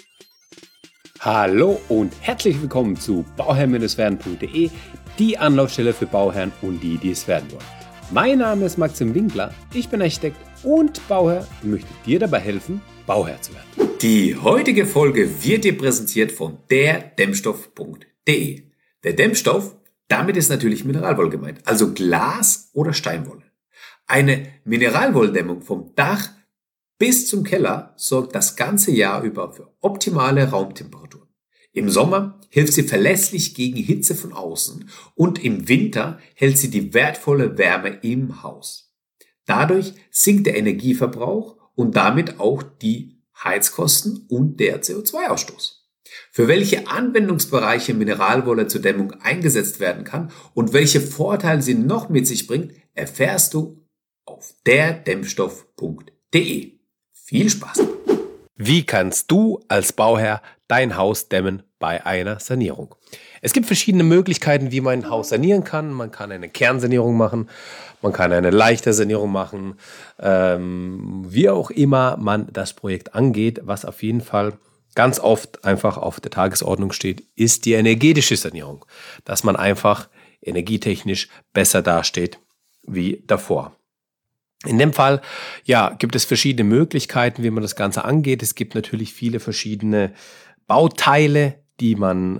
Hallo und herzlich willkommen zu bauherr-werden.de, die Anlaufstelle für Bauherren und die es werden wollen. Mein Name ist Maxim Winkler, ich bin Architekt und Bauherr und möchte dir dabei helfen, Bauherr zu werden. Die heutige Folge wird dir präsentiert von derdämmstoff.de. Der Dämmstoff, damit ist natürlich Mineralwolle gemeint, also Glas oder Steinwolle. Eine Mineralwolldämmung vom Dach bis zum Keller sorgt das ganze Jahr über für optimale Raumtemperaturen. Im Sommer hilft sie verlässlich gegen Hitze von außen und im Winter hält sie die wertvolle Wärme im Haus. Dadurch sinkt der Energieverbrauch und damit auch die Heizkosten und der CO2-Ausstoß. Für welche Anwendungsbereiche Mineralwolle zur Dämmung eingesetzt werden kann und welche Vorteile sie noch mit sich bringt, erfährst du auf derdämmstoff.de. Viel Spaß! Wie kannst du als Bauherr dein Haus dämmen bei einer Sanierung? Es gibt verschiedene Möglichkeiten, wie man ein Haus sanieren kann. Man kann eine Kernsanierung machen, man kann eine leichte Sanierung machen, wie auch immer man das Projekt angeht. Was auf jeden Fall ganz oft einfach auf der Tagesordnung steht, ist die energetische Sanierung, dass man einfach energietechnisch besser dasteht wie davor. In dem Fall, gibt es verschiedene Möglichkeiten, wie man das Ganze angeht. Es gibt natürlich viele verschiedene Bauteile, die man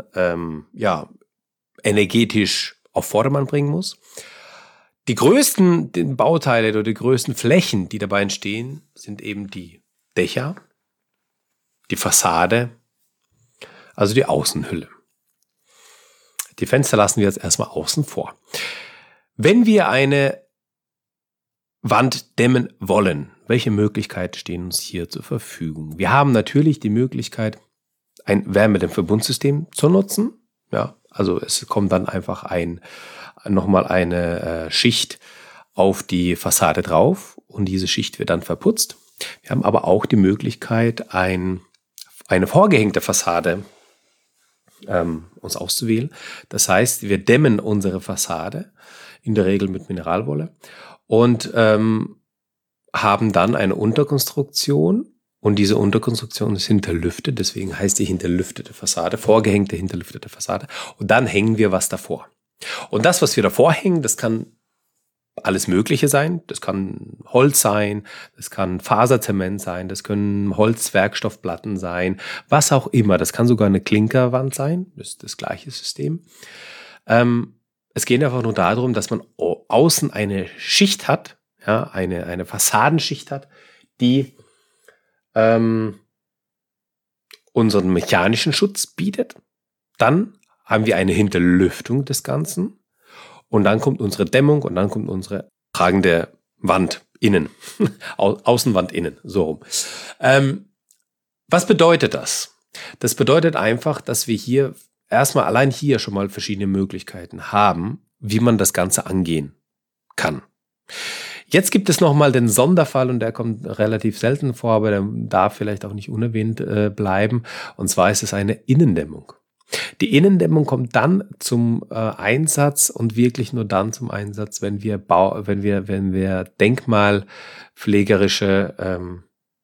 energetisch auf Vordermann bringen muss. Die größten Bauteile oder die größten Flächen, die dabei entstehen, sind eben die Dächer, die Fassade, also die Außenhülle. Die Fenster lassen wir jetzt erstmal außen vor. Wenn wir eine Wand dämmen wollen, welche Möglichkeiten stehen uns hier zur Verfügung? Wir haben natürlich die Möglichkeit, ein Wärmedämmverbundsystem zu nutzen. Ja, also es kommt dann einfach nochmal eine Schicht auf die Fassade drauf und diese Schicht wird dann verputzt. Wir haben aber auch die Möglichkeit, eine vorgehängte Fassade uns auszuwählen. Das heißt, wir dämmen unsere Fassade in der Regel mit Mineralwolle und haben dann eine Unterkonstruktion und diese Unterkonstruktion ist hinterlüftet, deswegen heißt die hinterlüftete Fassade, vorgehängte hinterlüftete Fassade und dann hängen wir was davor. Und das, was wir davor hängen, das kann alles Mögliche sein, das kann Holz sein, das kann Faserzement sein, das können Holzwerkstoffplatten sein, was auch immer, das kann sogar eine Klinkerwand sein, das ist das gleiche System. Es geht einfach nur darum, dass man außen eine Schicht hat, ja, eine Fassadenschicht hat, die unseren mechanischen Schutz bietet. Dann haben wir eine Hinterlüftung des Ganzen und dann kommt unsere Dämmung und dann kommt unsere tragende Wand innen, Außenwand innen, so rum. Was bedeutet das? Das bedeutet einfach, dass wir hier erstmal allein hier schon mal verschiedene Möglichkeiten haben, wie man das Ganze angehen kann. Jetzt gibt es nochmal den Sonderfall und der kommt relativ selten vor, aber der darf vielleicht auch nicht unerwähnt bleiben. Und zwar ist es eine Innendämmung. Die Innendämmung kommt dann zum Einsatz und wirklich nur dann zum Einsatz, wenn wir denkmalpflegerische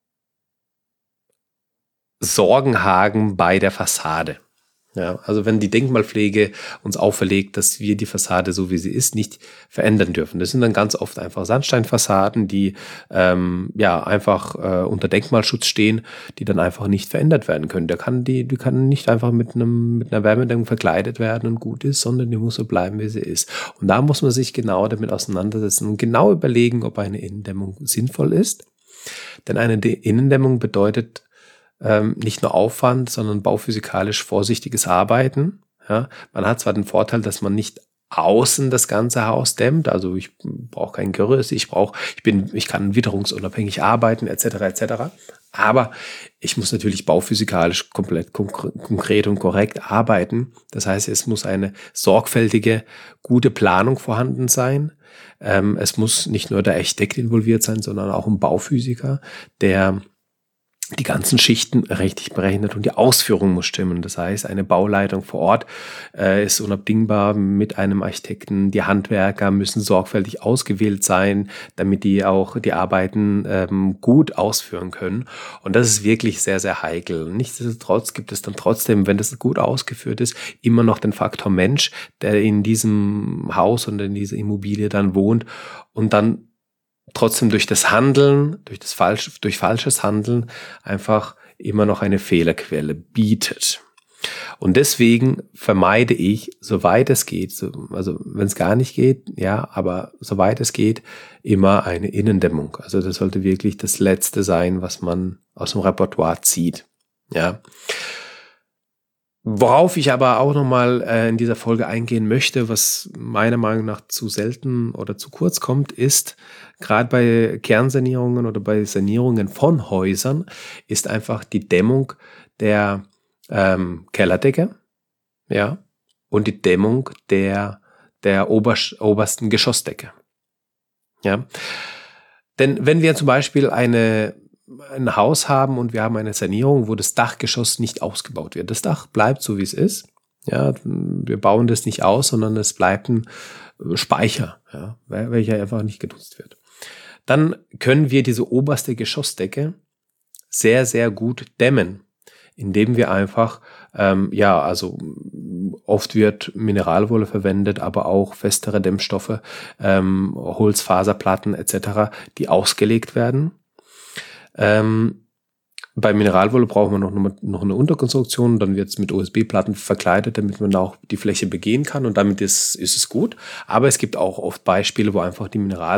Sorgen haben bei der Fassade. Ja, also wenn die Denkmalpflege uns auferlegt, dass wir die Fassade, so wie sie ist, nicht verändern dürfen. Das sind dann ganz oft einfach Sandsteinfassaden, die einfach unter Denkmalschutz stehen, die dann einfach nicht verändert werden können. Die kann nicht einfach mit einer Wärmedämmung verkleidet werden und gut ist, sondern die muss so bleiben, wie sie ist. Und da muss man sich genau damit auseinandersetzen und genau überlegen, ob eine Innendämmung sinnvoll ist. Denn eine Innendämmung bedeutet nicht nur Aufwand, sondern bauphysikalisch vorsichtiges Arbeiten. Ja, man hat zwar den Vorteil, dass man nicht außen das ganze Haus dämmt, also ich brauche kein Gerüst, ich kann witterungsunabhängig arbeiten, etc., aber ich muss natürlich bauphysikalisch komplett konkret und korrekt arbeiten. Das heißt, es muss eine sorgfältige, gute Planung vorhanden sein. Es muss nicht nur der Architekt involviert sein, sondern auch ein Bauphysiker, der die ganzen Schichten richtig berechnet und die Ausführung muss stimmen. Das heißt, eine Bauleitung vor Ort ist unabdingbar mit einem Architekten. Die Handwerker müssen sorgfältig ausgewählt sein, damit die auch die Arbeiten gut ausführen können. Und das ist wirklich sehr, sehr heikel. Nichtsdestotrotz gibt es dann trotzdem, wenn das gut ausgeführt ist, immer noch den Faktor Mensch, der in diesem Haus und in dieser Immobilie dann wohnt und dann trotzdem durch das Handeln, durch falsches Handeln einfach immer noch eine Fehlerquelle bietet. Und deswegen vermeide ich, soweit es geht, also wenn es gar nicht geht, ja, aber soweit es geht, immer eine Innendämmung. Also das sollte wirklich das Letzte sein, was man aus dem Repertoire zieht. Ja. Worauf ich aber auch nochmal in dieser Folge eingehen möchte, was meiner Meinung nach zu selten oder zu kurz kommt, ist, gerade bei Kernsanierungen oder bei Sanierungen von Häusern, ist einfach die Dämmung der Kellerdecke, ja, und die Dämmung der obersten Geschossdecke. Ja. Denn wenn wir zum Beispiel ein Haus haben und wir haben eine Sanierung, wo das Dachgeschoss nicht ausgebaut wird. Das Dach bleibt so, wie es ist. Ja, wir bauen das nicht aus, sondern es bleibt ein Speicher, ja, welcher einfach nicht genutzt wird. Dann können wir diese oberste Geschossdecke sehr, sehr gut dämmen, indem wir einfach, also oft wird Mineralwolle verwendet, aber auch festere Dämmstoffe, Holzfaserplatten etc., die ausgelegt werden. Bei Mineralwolle brauchen wir noch eine Unterkonstruktion, dann wird es mit OSB-Platten verkleidet, damit man auch die Fläche begehen kann und damit ist es gut. Aber es gibt auch oft Beispiele, wo einfach die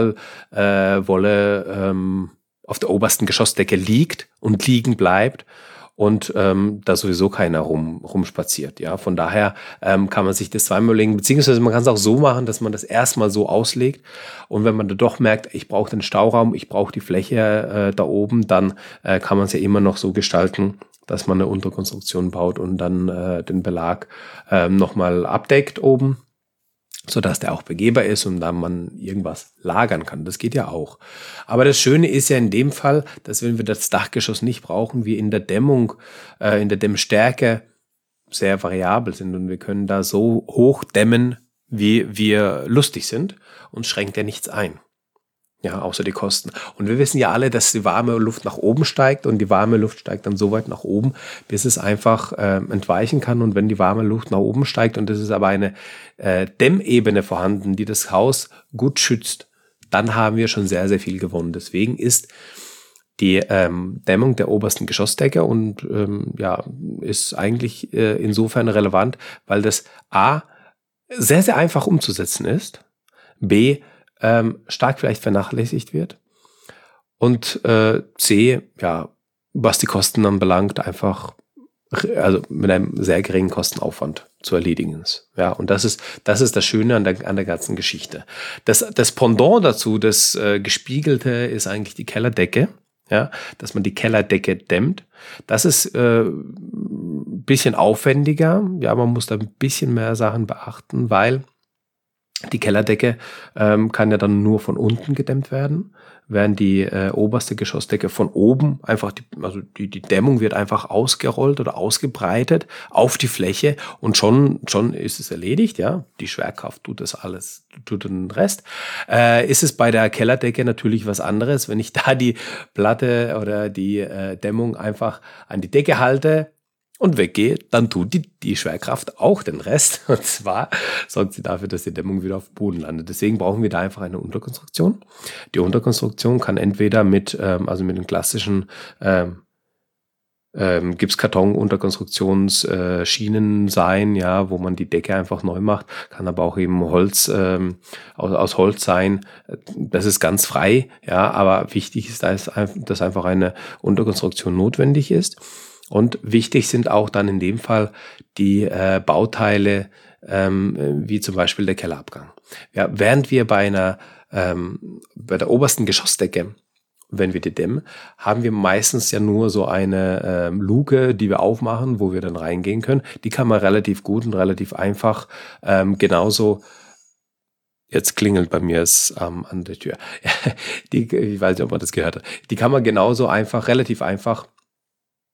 Mineralwolle auf der obersten Geschossdecke liegt und liegen bleibt und da sowieso keiner rumspaziert. Ja? Von daher kann man sich das zweimal legen, beziehungsweise man kann es auch so machen, dass man das erstmal so auslegt und wenn man da doch merkt, ich brauche den Stauraum, ich brauche die Fläche da oben, dann kann man es ja immer noch so gestalten, dass man eine Unterkonstruktion baut und dann den Belag nochmal abdeckt oben, sodass der auch begehbar ist und dann man irgendwas lagern kann. Das geht ja auch. Aber das Schöne ist ja in dem Fall, dass wenn wir das Dachgeschoss nicht brauchen, wir in der Dämmung, in der Dämmstärke sehr variabel sind und wir können da so hoch dämmen, wie wir lustig sind und schränkt ja nichts ein. Ja, außer die Kosten. Und wir wissen ja alle, dass die warme Luft nach oben steigt und die warme Luft steigt dann so weit nach oben, bis es einfach entweichen kann. Und wenn die warme Luft nach oben steigt und es ist aber eine Dämmebene vorhanden, die das Haus gut schützt, dann haben wir schon sehr, sehr viel gewonnen. Deswegen ist die Dämmung der obersten Geschossdecke und ist eigentlich insofern relevant, weil das A sehr, sehr einfach umzusetzen ist, B stark vielleicht vernachlässigt wird und C, ja, was die Kosten anbelangt, einfach mit einem sehr geringen Kostenaufwand zu erledigen ist. Ja, und das ist das Schöne an der ganzen Geschichte. Das Pendant dazu, das Gespiegelte, ist eigentlich die Kellerdecke, ja, dass man die Kellerdecke dämmt. Das ist ein bisschen aufwendiger. Ja, man muss da ein bisschen mehr Sachen beachten, weil die Kellerdecke kann ja dann nur von unten gedämmt werden, während die oberste Geschossdecke von oben einfach, die Dämmung wird einfach ausgerollt oder ausgebreitet auf die Fläche und schon ist es erledigt, ja. Die Schwerkraft tut das alles, tut den Rest. Ist es bei der Kellerdecke natürlich was anderes, wenn ich da die Platte oder die Dämmung einfach an die Decke halte und weggehe, dann tut die Schwerkraft auch den Rest. Und zwar sorgt sie dafür, dass die Dämmung wieder auf dem Boden landet. Deswegen brauchen wir da einfach eine Unterkonstruktion. Die Unterkonstruktion kann entweder mit den klassischen Gipskarton-Unterkonstruktionsschienen sein, ja, wo man die Decke einfach neu macht, kann aber auch eben Holz aus Holz sein. Das ist ganz frei, ja, aber wichtig ist, dass einfach eine Unterkonstruktion notwendig ist. Und wichtig sind auch dann in dem Fall die Bauteile, wie zum Beispiel der Kellerabgang. Ja, während wir bei der obersten Geschossdecke, wenn wir die dämmen, haben wir meistens ja nur so eine Luke, die wir aufmachen, wo wir dann reingehen können. Die kann man relativ gut und relativ einfach genauso. Jetzt klingelt bei mir es an der Tür. Ich weiß nicht, ob man das gehört hat. Die kann man genauso einfach, relativ einfach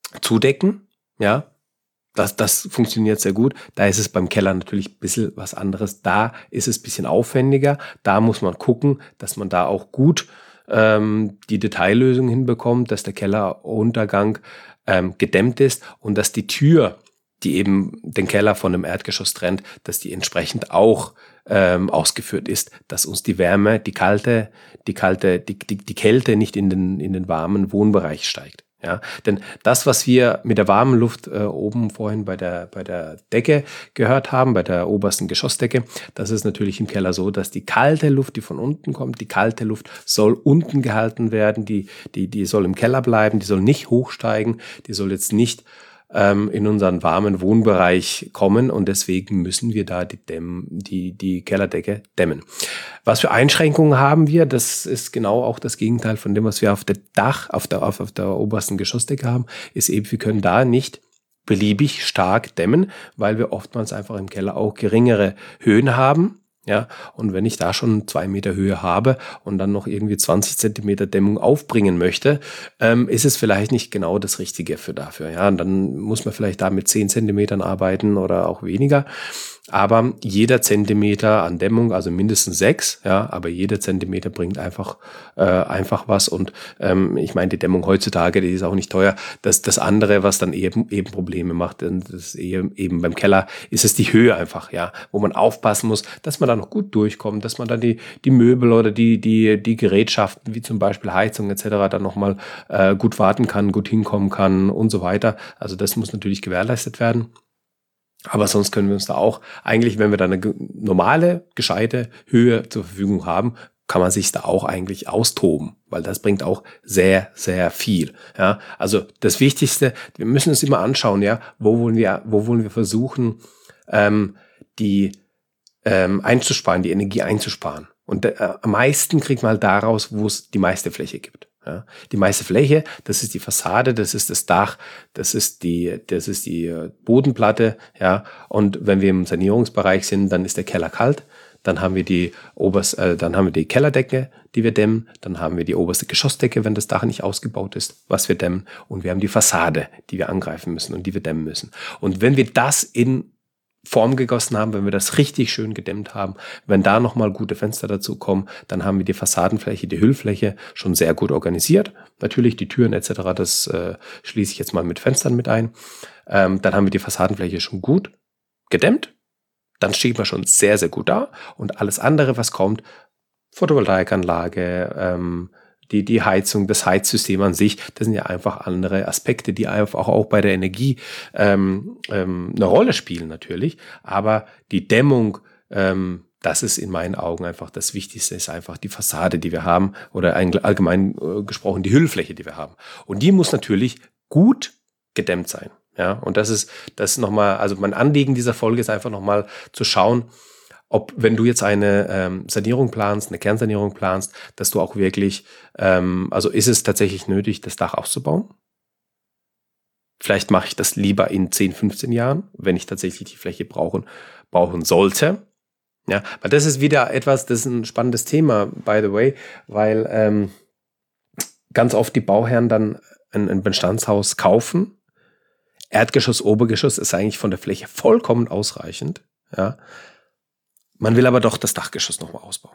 zudecken, ja. Das funktioniert sehr gut. Da ist es beim Keller natürlich ein bisschen was anderes. Da ist es ein bisschen aufwendiger. Da muss man gucken, dass man da auch gut die Detaillösung hinbekommt, dass der Kelleruntergang gedämmt ist und dass die Tür, die eben den Keller von dem Erdgeschoss trennt, dass die entsprechend auch ausgeführt ist, dass uns die Wärme, die Kälte nicht in den warmen Wohnbereich steigt. Ja, denn das, was wir mit der warmen Luft oben vorhin bei der Decke gehört haben, bei der obersten Geschossdecke, das ist natürlich im Keller so, dass die kalte Luft, die von unten kommt, die kalte Luft soll unten gehalten werden, die soll im Keller bleiben, die soll nicht hochsteigen, die soll jetzt nicht in unseren warmen Wohnbereich kommen und deswegen müssen wir da die Kellerdecke dämmen. Was für Einschränkungen haben wir? Das ist genau auch das Gegenteil von dem, was wir auf der obersten Geschossdecke haben, ist eben, wir können da nicht beliebig stark dämmen, weil wir oftmals einfach im Keller auch geringere Höhen haben. Ja, und wenn ich da schon 2 Meter Höhe habe und dann noch irgendwie 20 Zentimeter Dämmung aufbringen möchte, ist es vielleicht nicht genau das Richtige dafür. Ja, und dann muss man vielleicht da mit 10 Zentimetern arbeiten oder auch weniger. Aber jeder Zentimeter an Dämmung, also mindestens 6, ja, aber jeder Zentimeter bringt einfach was. Und ich meine, die Dämmung heutzutage, die ist auch nicht teuer. Das andere, was dann eben Probleme macht, das ist eben beim Keller, ist es die Höhe einfach, ja, wo man aufpassen muss, dass man da noch gut durchkommt, dass man dann die Möbel oder die Gerätschaften, wie zum Beispiel Heizung etc., dann nochmal gut warten kann, gut hinkommen kann und so weiter. Also das muss natürlich gewährleistet werden. Aber sonst können wir uns da auch, eigentlich, wenn wir da eine normale, gescheite Höhe zur Verfügung haben, kann man sich da auch eigentlich austoben, weil das bringt auch sehr, sehr viel. Ja, also das Wichtigste, wir müssen uns immer anschauen, ja, wo wollen wir versuchen, die einzusparen, die Energie einzusparen. Und am meisten kriegt man halt daraus, wo es die meiste Fläche gibt. Ja, die meiste Fläche, das ist die Fassade, das ist das Dach, das ist die Bodenplatte, ja. Und wenn wir im Sanierungsbereich sind, dann ist der Keller kalt, dann haben wir die Kellerdecke, die wir dämmen, dann haben wir die oberste Geschossdecke, wenn das Dach nicht ausgebaut ist, was wir dämmen, und wir haben die Fassade, die wir angreifen müssen und die wir dämmen müssen. Und wenn wir das in Form gegossen haben, wenn wir das richtig schön gedämmt haben, wenn da nochmal gute Fenster dazu kommen, dann haben wir die Fassadenfläche, die Hüllfläche schon sehr gut organisiert. Natürlich die Türen etc., das schließe ich jetzt mal mit Fenstern mit ein. Dann haben wir die Fassadenfläche schon gut gedämmt. Dann steht man schon sehr, sehr gut da. Und alles andere, was kommt, Photovoltaikanlage, die Heizung, das Heizsystem an sich, das sind ja einfach andere Aspekte, die einfach auch bei der Energie eine Rolle spielen natürlich. Aber die Dämmung, das ist in meinen Augen einfach das Wichtigste, ist einfach die Fassade, die wir haben, oder allgemein gesprochen die Hüllfläche, die wir haben. Und die muss natürlich gut gedämmt sein. Ja, und das ist nochmal, also mein Anliegen dieser Folge ist einfach nochmal zu schauen, ob, wenn du jetzt eine Sanierung planst, eine Kernsanierung planst, dass du auch wirklich, also ist es tatsächlich nötig, das Dach auszubauen? Vielleicht mache ich das lieber in 10, 15 Jahren, wenn ich tatsächlich die Fläche brauchen sollte. Ja, weil das ist wieder etwas, das ist ein spannendes Thema, by the way, weil ganz oft die Bauherren dann ein Bestandshaus kaufen. Erdgeschoss, Obergeschoss ist eigentlich von der Fläche vollkommen ausreichend. Ja. Man will aber doch das Dachgeschoss nochmal ausbauen.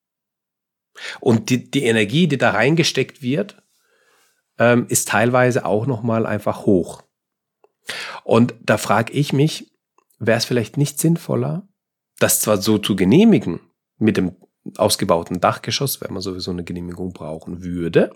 Und die Energie, die da reingesteckt wird, ist teilweise auch nochmal einfach hoch. Und da frage ich mich, wäre es vielleicht nicht sinnvoller, das zwar so zu genehmigen mit dem ausgebauten Dachgeschoss, wenn man sowieso eine Genehmigung brauchen würde,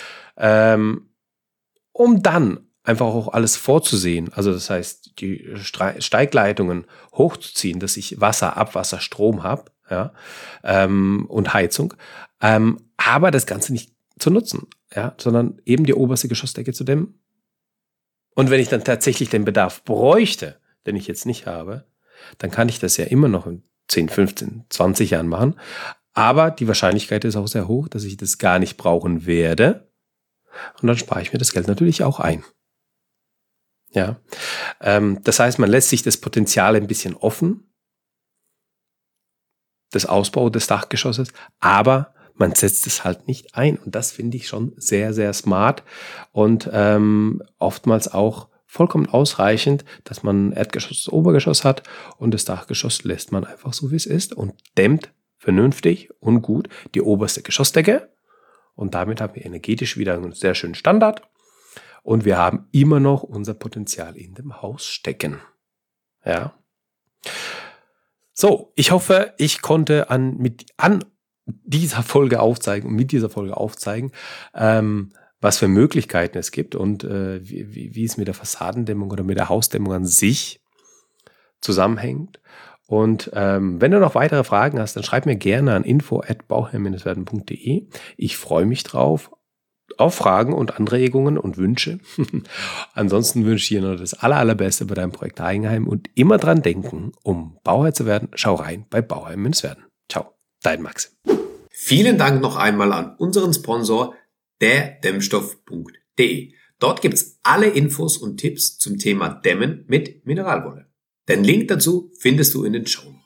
um dann einfach auch alles vorzusehen, also das heißt, die Steigleitungen hochzuziehen, dass ich Wasser, Abwasser, Strom habe, ja, und Heizung, aber das Ganze nicht zu nutzen, ja, sondern eben die oberste Geschossdecke zu dämmen. Und wenn ich dann tatsächlich den Bedarf bräuchte, den ich jetzt nicht habe, dann kann ich das ja immer noch in 10, 15, 20 Jahren machen, aber die Wahrscheinlichkeit ist auch sehr hoch, dass ich das gar nicht brauchen werde, und dann spare ich mir das Geld natürlich auch ein. Ja, das heißt, man lässt sich das Potenzial ein bisschen offen, das Ausbau des Dachgeschosses, aber man setzt es halt nicht ein. Und das finde ich schon sehr, sehr smart und oftmals auch vollkommen ausreichend, dass man Erdgeschoss, Obergeschoss hat und das Dachgeschoss lässt man einfach so, wie es ist und dämmt vernünftig und gut die oberste Geschossdecke. Und damit haben wir energetisch wieder einen sehr schönen Standard. Und wir haben immer noch unser Potenzial in dem Haus stecken. Ja. So, ich hoffe, ich konnte mit dieser Folge aufzeigen, was für Möglichkeiten es gibt und wie es mit der Fassadendämmung oder mit der Hausdämmung an sich zusammenhängt. Und wenn du noch weitere Fragen hast, dann schreib mir gerne an info@bauherr-werden.de. Ich freue mich drauf, auf Fragen und Anregungen und Wünsche. Ansonsten wünsche ich dir nur das Allerbeste bei deinem Projekt Eigenheim und immer dran denken, um Bauherr zu werden, schau rein bei Bauherr-werden. Ciao, dein Maxim. Vielen Dank noch einmal an unseren Sponsor, derdämmstoff.de. Dort gibt's alle Infos und Tipps zum Thema Dämmen mit Mineralwolle. Den Link dazu findest du in den Shownotes.